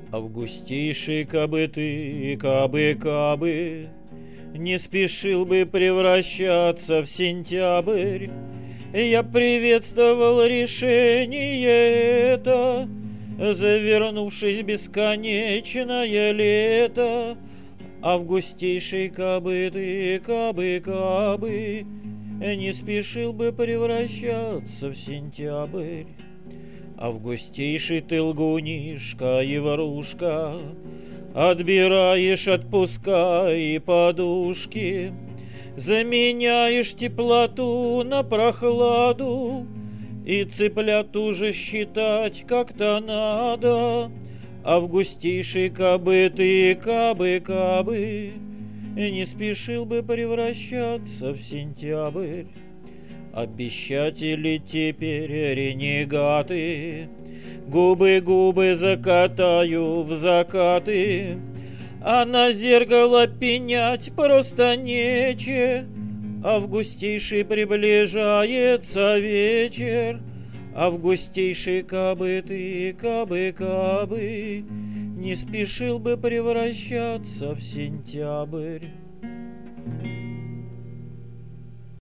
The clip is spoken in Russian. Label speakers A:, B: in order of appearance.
A: Августейший, кабы ты, кабы, не спешил бы превращаться в сентябрь, я приветствовал решение это, завернувшись в бесконечное лето. Августейший, кабы ты, кабы, не спешил бы превращаться в сентябрь. Августейший ты, лгунишка и ворушка, отбираешь отпуска и подушки, заменяешь теплоту на прохладу, и цыплят уже считать как-то надо. Августейший, кабы ты, кабы, не спешил бы превращаться в сентябрь. Обещатели теперь ренегаты, губы закатаю в закаты, а на зеркало пенять просто нече. Августейший, приближается вечер. Августейший, кабы ты, кабы, не спешил бы превращаться в сентябрь.